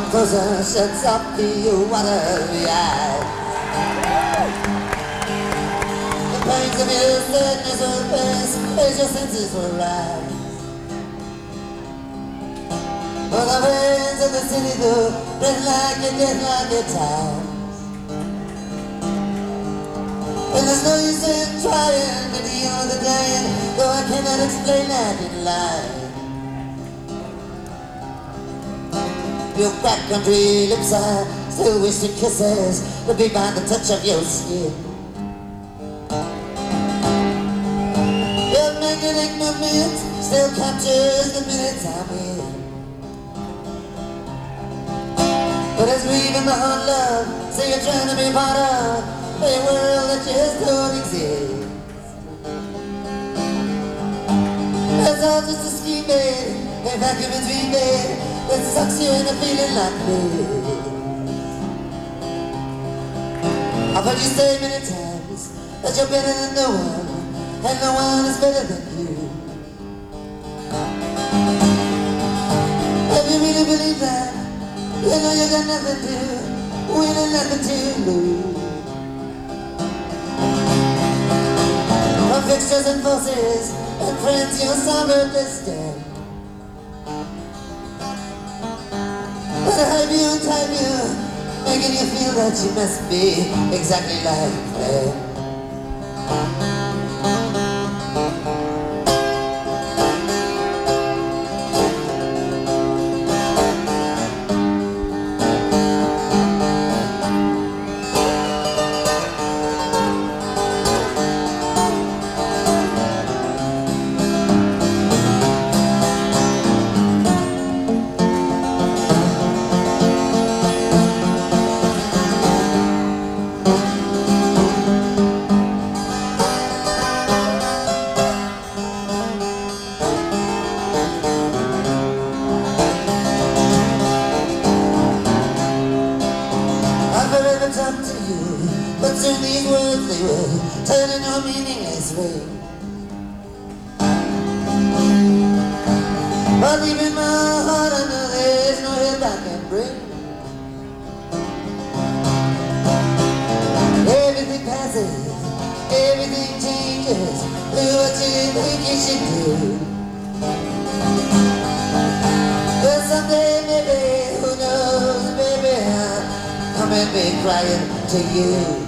closer, shuts up the watery eye. The pangs of your sadness will pass as your senses will rise. For the winds of the city go breath like a death like a tide. And there's no use in trying to deal with the dying, though I cannot explain that in life. Your backcountry lips I still wish to kisses would be by the touch of your skin. Your magnetic movement still captures the minutes I'm in. But as we even my own love, say you're trying to be part of a world that just don't exist. It's all just a scheme, babe, a vacuum and dream, babe, that sucks you into feeling like this. I've heard you say many times that you're better than no one, and no one is better than you. If you really believe that, you know you got nothing to win and nothing to lose. From fixtures and forces and friends you're somewhere distant, but I hype you and type you, making you feel that you must be exactly like them. Up to you, but soon these words they will turn into a meaningless way. But deep in my heart I know there's no help I can bring. Everything passes, everything changes. Do what you think you should do. But someday maybe, who knows, baby, I'll come and be crying to you.